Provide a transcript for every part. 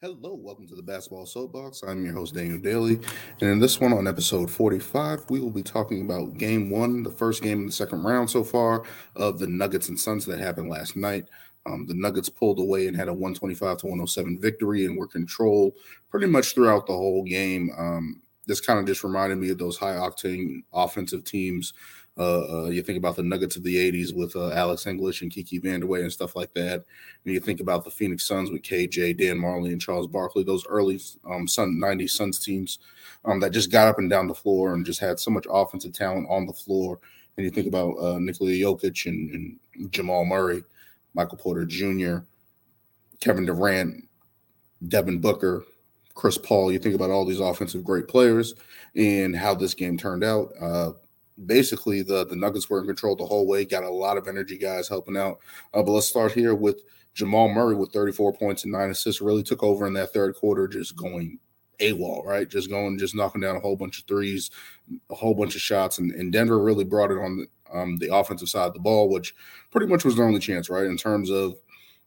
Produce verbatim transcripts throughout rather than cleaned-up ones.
Hello, welcome to the Basketball Soapbox. I'm your host, Daniel Daly. And in this one, on episode forty-five, we will be talking about game one, the first game in the second round so far of the Nuggets and Suns that happened last night. Um, the Nuggets pulled away and had a one twenty-five to one oh seven victory and were controlled pretty much throughout the whole game. Um, this kind of just reminded me of those high octane offensive teams. Uh, uh, you think about the Nuggets of the eighties with uh, Alex English and Kiki Vandeweghe and stuff like that. And you think about the Phoenix Suns with K J, Dan Marley, and Charles Barkley, those early um, Sun nineties Suns teams um, that just got up and down the floor and just had so much offensive talent on the floor. And you think about uh, Nikola Jokic and, and Jamal Murray, Michael Porter Junior, Kevin Durant, Devin Booker, Chris Paul. You think about all these offensive great players and how this game turned out. Uh, basically, the, the Nuggets were in control the whole way, got a lot of energy guys helping out. Uh, but let's start here with Jamal Murray with thirty-four points and nine assists. Really took over in that third quarter, just going AWOL, right? Just going, just knocking down a whole bunch of threes, a whole bunch of shots. And, and Denver really brought it on the, um, the offensive side of the ball, which pretty much was their only chance, right? In terms of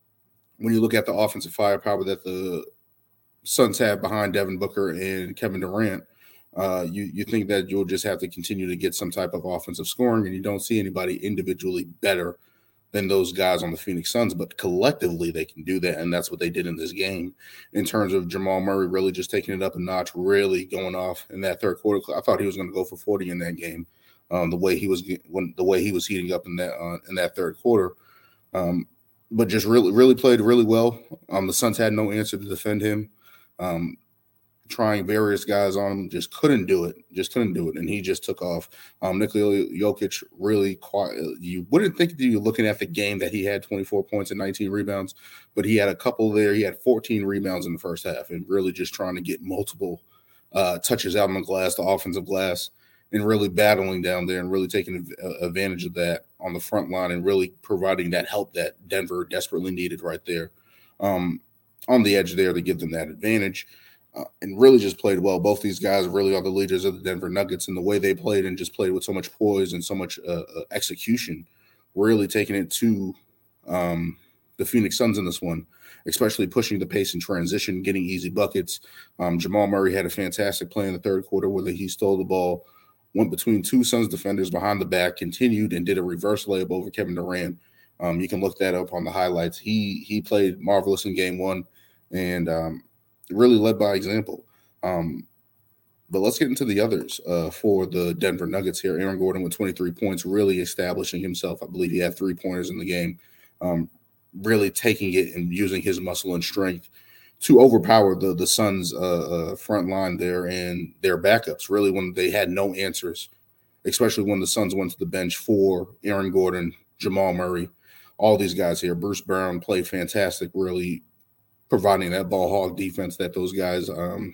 when you look at the offensive firepower that the Suns have behind Devin Booker and Kevin Durant, uh, you you think that you'll just have to continue to get some type of offensive scoring, and you don't see anybody individually better than those guys on the Phoenix Suns, but collectively they can do that, and that's what they did in this game. In terms of Jamal Murray really just taking it up a notch, really going off in that third quarter. I thought he was going to go for forty in that game. Um, the way he was when the way he was heating up in that uh, in that third quarter. Um, but just really, really played really well. Um, the Suns had no answer to defend him. Um, trying various guys on him, just couldn't do it. Just couldn't do it, and he just took off. Um, Nikola Jokic really quite. You wouldn't think that you're looking at the game that he had twenty-four points and nineteen rebounds, but he had a couple there. He had fourteen rebounds in the first half, and really just trying to get multiple uh, touches out on the glass, the offensive glass, and really battling down there and really taking advantage of that on the front line and really providing that help that Denver desperately needed right there. Um, on the edge there to give them that advantage, uh, and really just played well. Both these guys really are the leaders of the Denver Nuggets, and the way they played and just played with so much poise and so much uh, uh, execution, really taking it to um, the Phoenix Suns in this one, especially pushing the pace in transition, getting easy buckets. Um, Jamal Murray had a fantastic play in the third quarter where he stole the ball, went between two Suns defenders behind the back, continued and did a reverse layup over Kevin Durant. Um, you can look that up on the highlights. He he played marvelous in game one and um, really led by example. Um, but let's get into the others uh, for the Denver Nuggets here. Aaron Gordon with twenty-three points, really establishing himself. I believe he had three pointers in the game, um, really taking it and using his muscle and strength to overpower the the Suns' uh, uh, front line there and their backups. Really, when they had no answers, especially when the Suns went to the bench for Aaron Gordon, Jamal Murray, all these guys here. Bruce Brown played fantastic, really providing that ball hog defense that those guys um,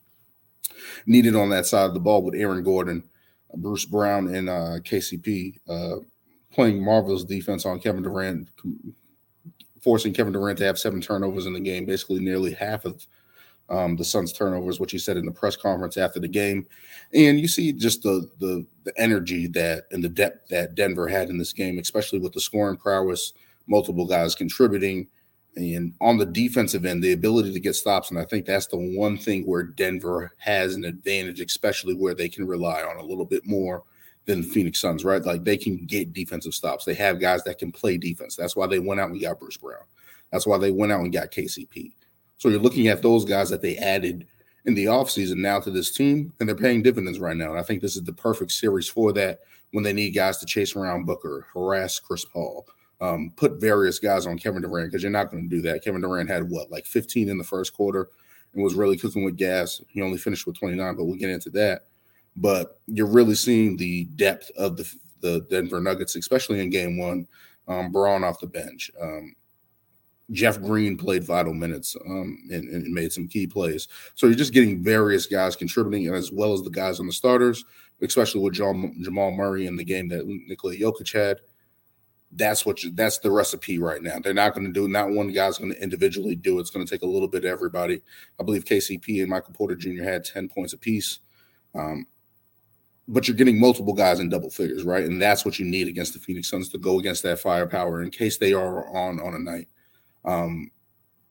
needed on that side of the ball with Aaron Gordon, Bruce Brown, and uh, K C P uh, playing marvelous defense on Kevin Durant, forcing Kevin Durant to have seven turnovers in the game, basically nearly half of um, the Suns' turnovers, which he said in the press conference after the game. And you see just the, the the energy that and the depth that Denver had in this game, especially with the scoring prowess, multiple guys contributing. And on the defensive end, the ability to get stops. And I think that's the one thing where Denver has an advantage, especially where they can rely on a little bit more than the Phoenix Suns, right? Like they can get defensive stops. They have guys that can play defense. That's why they went out and got Bruce Brown. That's why they went out and got K C P. So you're looking at those guys that they added in the offseason now to this team, and they're paying dividends right now. And I think this is the perfect series for that when they need guys to chase around Booker, harass Chris Paul, um, put various guys on Kevin Durant, because you're not going to do that. Kevin Durant had, what, like fifteen in the first quarter and was really cooking with gas. He only finished with twenty-nine, but we'll get into that. But you're really seeing the depth of the, the Denver Nuggets, especially in game one, um, Braun off the bench. Um, Jeff Green played vital minutes um, and, and made some key plays. So you're just getting various guys contributing, and as well as the guys on the starters, especially with Jamal, Jamal Murray in the game that Nikola Jokic had. That's what you, that's the recipe right now. They're not going to do, not one guy's going to individually do it. It's going to take a little bit of everybody. I believe K C P and Michael Porter Junior had ten points apiece. Um, but you're getting multiple guys in double figures, right? And that's what you need against the Phoenix Suns to go against that firepower in case they are on on a night. Um,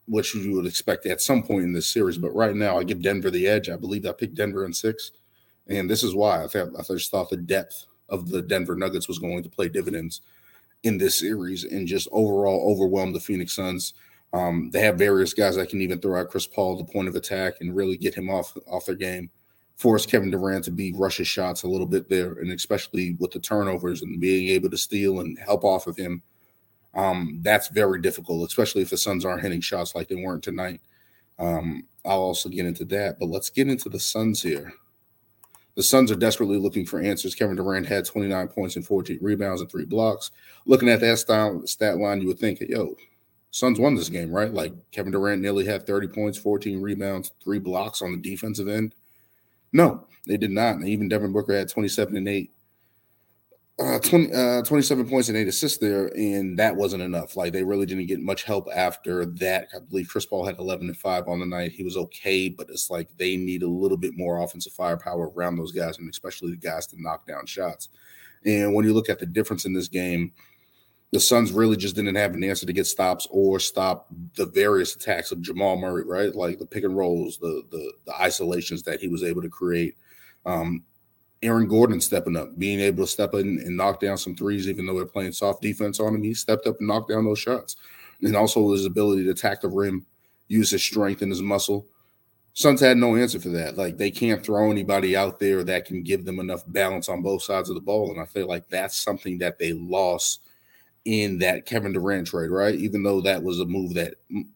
what you would expect at some point in this series. But right now, I give Denver the edge. I believe I picked Denver in six. And this is why I, thought, I just thought the depth of the Denver Nuggets was going to play dividends in this series and just overall overwhelm the Phoenix Suns. Um, they have various guys that can even throw out Chris Paul at the point of attack and really get him off, off their game, force Kevin Durant to be rush his shots a little bit there, and especially with the turnovers and being able to steal and help off of him. Um, that's very difficult, especially if the Suns aren't hitting shots like they weren't tonight. Um, I'll also get into that, but let's get into the Suns here. The Suns are desperately looking for answers. Kevin Durant had twenty-nine points and fourteen rebounds and three blocks. Looking at that style, stat line, you would think, yo, Suns won this game, right? Like Kevin Durant nearly had thirty points, fourteen rebounds, three blocks on the defensive end. No, they did not. And even Devin Booker had twenty-seven and eight. Uh, twenty, uh, twenty-seven points and eight assists there, and that wasn't enough. Like, they really didn't get much help after that. I believe Chris Paul had eleven and five on the night. He was okay, but it's like they need a little bit more offensive firepower around those guys, and especially the guys to knock down shots. And when you look at the difference in this game, the Suns really just didn't have an answer to get stops or stop the various attacks of Jamal Murray, right? Like the pick and rolls, the the, the isolations that he was able to create. Um, Aaron Gordon stepping up, being able to step in and knock down some threes, even though they're playing soft defense on him. He stepped up and knocked down those shots. And also his ability to attack the rim, use his strength and his muscle. Suns had no answer for that. Like, they can't throw anybody out there that can give them enough balance on both sides of the ball. And I feel like that's something that they lost in that Kevin Durant trade, right? Even though that was a move that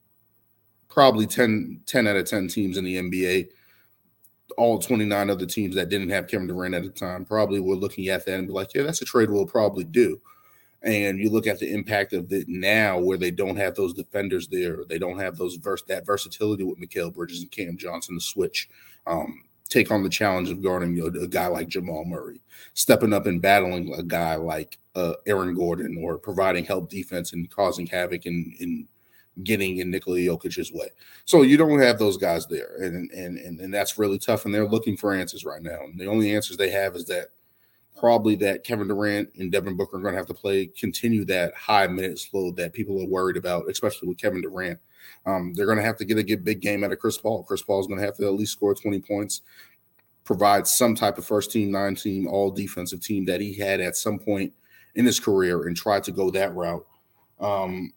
probably ten, ten out of ten teams in the N B A, all twenty-nine other teams that didn't have Kevin Durant at the time, probably were looking at that and be like, yeah, that's a trade we'll probably do. And you look at the impact of it now where they don't have those defenders there. They don't have those vers- that versatility with Mikal Bridges and Cam Johnson to switch, um, take on the challenge of guarding, you know, a guy like Jamal Murray, stepping up and battling a guy like uh, Aaron Gordon, or providing help defense and causing havoc in, in getting in Nikola Jokic's way. So you don't have those guys there, and, and and and that's really tough, and they're looking for answers right now. And the only answers they have is that probably that Kevin Durant and Devin Booker are going to have to play, continue that high minutes load that people are worried about, especially with Kevin Durant. Um, they're going to have to get a get big game out of Chris Paul. Chris Paul is going to have to at least score twenty points, provide some type of first team, nine team, all defensive team that he had at some point in his career, and try to go that route. Um,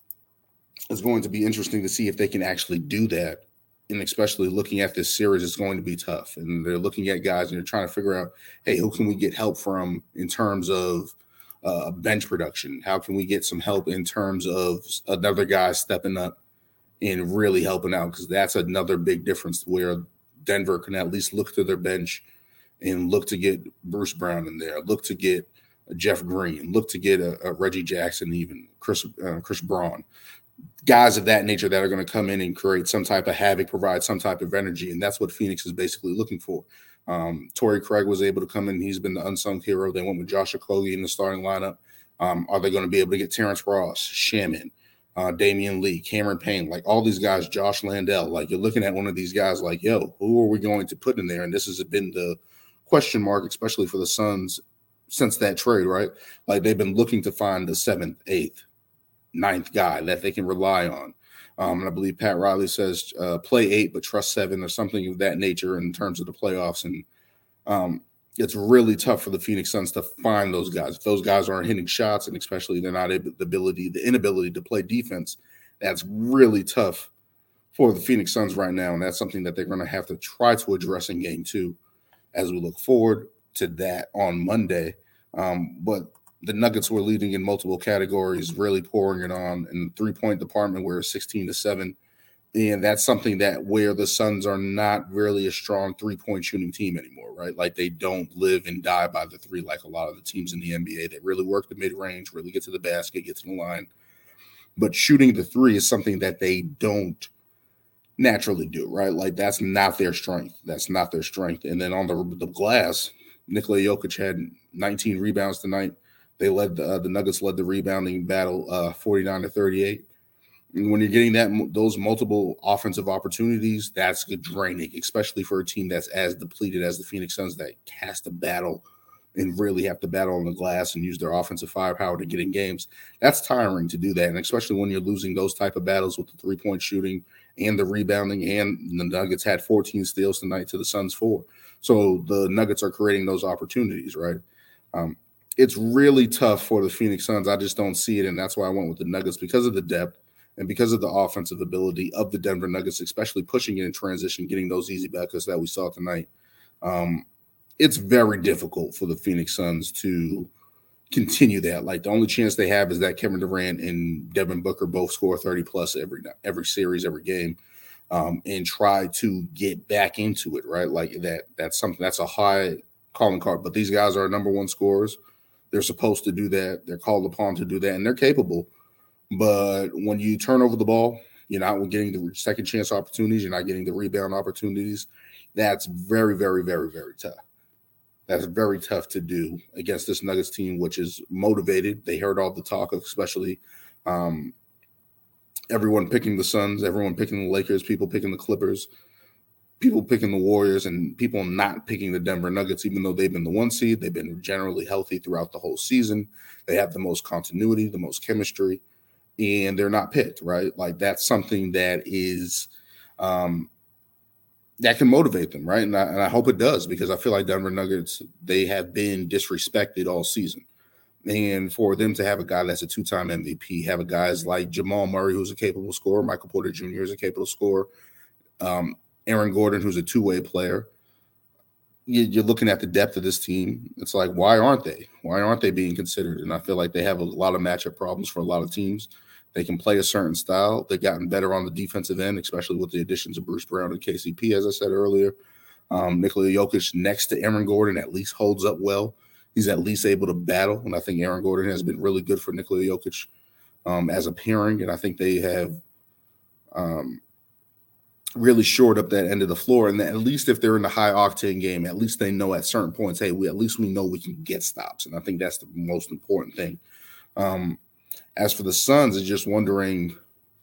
it's going to be interesting to see if they can actually do that. And especially looking at this series, it's going to be tough. And they're looking at guys and they're trying to figure out, hey, who can we get help from in terms of uh, bench production? How can we get some help in terms of another guy stepping up and really helping out? Because that's another big difference where Denver can at least look to their bench and look to get Bruce Brown in there, look to get Jeff Green, look to get a, a Reggie Jackson, even Chris uh, Chris Braun. Guys of that nature that are going to come in and create some type of havoc, provide some type of energy, and that's what Phoenix is basically looking for. Um, Torrey Craig was able to come in. He's been the unsung hero. They went with Josh Okogie in the starting lineup. Um, are they going to be able to get Terrence Ross, Shaman, uh, Damian Lee, Cameron Payne, like all these guys, Josh Landell? Like, you're looking at one of these guys like, yo, who are we going to put in there? And this has been the question mark, especially for the Suns since that trade, right? Like, they've been looking to find the seventh, eighth, ninth guy that they can rely on. Um, and I believe Pat Riley says uh, play eight, but trust seven, or something of that nature in terms of the playoffs. And um, it's really tough for the Phoenix Suns to find those guys. If those guys aren't hitting shots, and especially they're not able, the ability, the inability to play defense, that's really tough for the Phoenix Suns right now. And that's something that they're going to have to try to address in game two as we look forward to that on Monday. Um, but the Nuggets were leading in multiple categories, really pouring it on in the three-point department where it's sixteen to seven. And that's something that where the Suns are not really a strong three-point shooting team anymore, right? Like, they don't live and die by the three like a lot of the teams in the N B A. They really work the mid-range, really get to the basket, get to the line. But shooting the three is something that they don't naturally do, right? Like, that's not their strength. That's not their strength. And then on the, the glass, Nikola Jokic had nineteen rebounds tonight. They led the, uh, the Nuggets led the rebounding battle uh, forty-nine to thirty-eight. And when you're getting that those multiple offensive opportunities, that's good draining, especially for a team that's as depleted as the Phoenix Suns that has to battle and really have to battle on the glass and use their offensive firepower to get in games. That's tiring to do that, and especially when you're losing those type of battles with the three-point shooting and the rebounding, and the Nuggets had fourteen steals tonight to the Suns four. So the Nuggets are creating those opportunities, right? Um, it's really tough for the Phoenix Suns. I just don't see it, and that's why I went with the Nuggets because of the depth and because of the offensive ability of the Denver Nuggets, especially pushing it in transition, getting those easy buckets that we saw tonight. Um, it's very difficult for the Phoenix Suns to continue that. Like, the only chance they have is that Kevin Durant and Devin Booker both score thirty plus every every series, every game, um, and try to get back into it, right? Like that. That's something that's a high calling card. But these guys are number one scorers. They're supposed to do that. They're called upon to do that, and they're capable. But when you turn over the ball, you're not getting the second chance opportunities. You're not getting the rebound opportunities. That's very, very, very, very tough. That's very tough to do against this Nuggets team, which is motivated. They heard all the talk, especially um, everyone picking the Suns, everyone picking the Lakers, people picking the Clippers, people picking the Warriors, and people not picking the Denver Nuggets, even though they've been the one seed. They've been generally healthy throughout the whole season. They have the most continuity, the most chemistry, and they're not picked, right? Like, that's something that is um, – that can motivate them, right? And I, and I hope it does, because I feel like Denver Nuggets, they have been disrespected all season. And for them to have a guy that's a two-time M V P, have a guys like Jamal Murray, who's a capable scorer, Michael Porter Junior is a capable scorer, um, Aaron Gordon, who's a two-way player, you, you're looking at the depth of this team. It's like, why aren't they? Why aren't they being considered? And I feel like they have a lot of matchup problems for a lot of teams. They can play a certain style. They've gotten better on the defensive end, especially with the additions of Bruce Brown and K C P, as I said earlier. Um, Nikola Jokic next to Aaron Gordon at least holds up well. He's at least able to battle, and I think Aaron Gordon has been really good for Nikola Jokic um, as a pairing, and I think they have um, really shored up that end of the floor. And at least if they're in the high-octane game, at least they know at certain points, hey, we at least we know we can get stops, and I think that's the most important thing. Um, As for the Suns, it's just wondering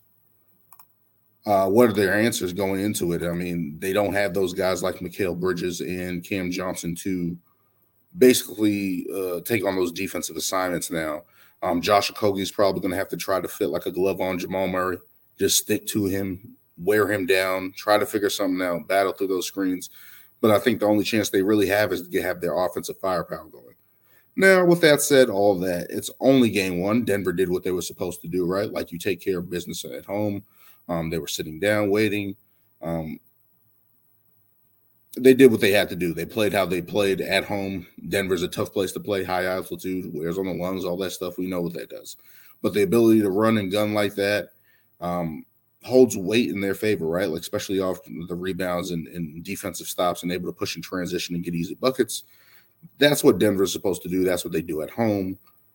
uh, what are their answers going into it. I mean, they don't have those guys like Mikal Bridges and Cam Johnson to basically uh, take on those defensive assignments now. Um, Josh Okogie is probably going to have to try to fit like a glove on Jamal Murray, just stick to him, wear him down, try to figure something out, battle through those screens. But I think the only chance they really have is to have their offensive firepower going. Now, with that said, all that, it's only game one. Denver did what they were supposed to do, right? Like, you take care of business at home. Um, they were sitting down, waiting. Um, they did what they had to do. They played how they played at home. Denver's a tough place to play, high altitude, wears on the lungs, all that stuff. We know what that does. But the ability to run and gun like that um, holds weight in their favor, right? Like, especially off the rebounds and, and defensive stops and able to push in transition and get easy buckets. That's what Denver's supposed to do. That's what they do at home.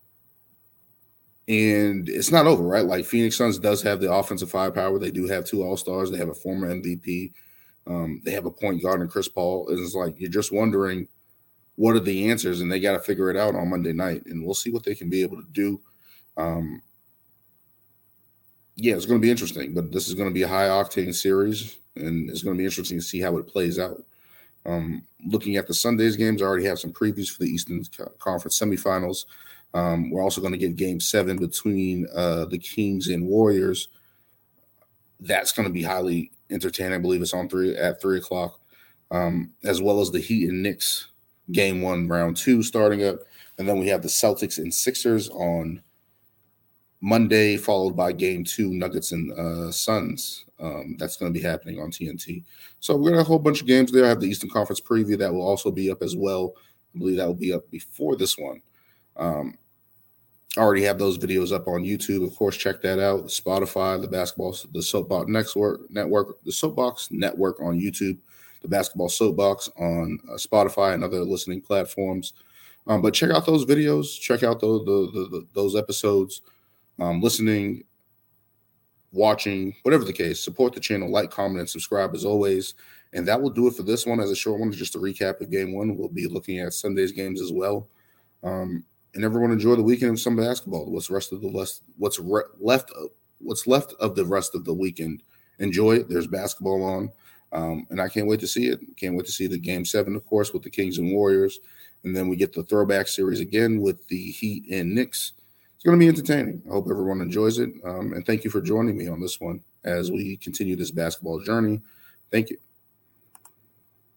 And it's not over, right? Like, Phoenix Suns does have the offensive firepower. They do have two All-Stars. They have a former M V P. Um, they have a point guard in Chris Paul. And it's like, you're just wondering, what are the answers? And they got to figure it out on Monday night. And we'll see what they can be able to do. Um, yeah, it's going to be interesting. But this is going to be a high-octane series. And it's going to be interesting to see how it plays out. Um, looking at the Sunday's games, I already have some previews for the Eastern Conference semifinals. Um, we're also going to get game seven between uh, the Kings and Warriors. That's going to be highly entertaining. I believe it's on three at three o'clock, um, as well as the Heat and Knicks game one, round two starting up. And then we have the Celtics and Sixers on Monday, followed by game two, Nuggets and uh, Suns. Um, that's going to be happening on T N T. So we're going to have a whole bunch of games there. I have the Eastern Conference preview that will also be up as well. I believe that will be up before this one. Um, I already have those videos up on YouTube. Of course, check that out. Spotify, the basketball, the Soapbox Network, network, the Soapbox Network on YouTube, the Basketball Soapbox on uh, Spotify and other listening platforms. Um, but check out those videos. Check out those the, the, the, those episodes. Um, listening, watching, whatever the case. Support the channel, like, comment, and subscribe as always. And that will do it for this one. As a short one, just a recap of game one. We'll be looking at Sunday's games as well. Um, And everyone enjoy the weekend of some basketball. What's rest of the less, what's re- left of what's left of the rest of the weekend? Enjoy it. There's basketball on. Um, and I can't wait to see it. Can't wait to see the game seven, of course, with the Kings and Warriors. And then we get the throwback series again with the Heat and Knicks. It's going to be entertaining. I hope everyone enjoys it. Um, and thank you for joining me on this one as we continue this basketball journey. Thank you.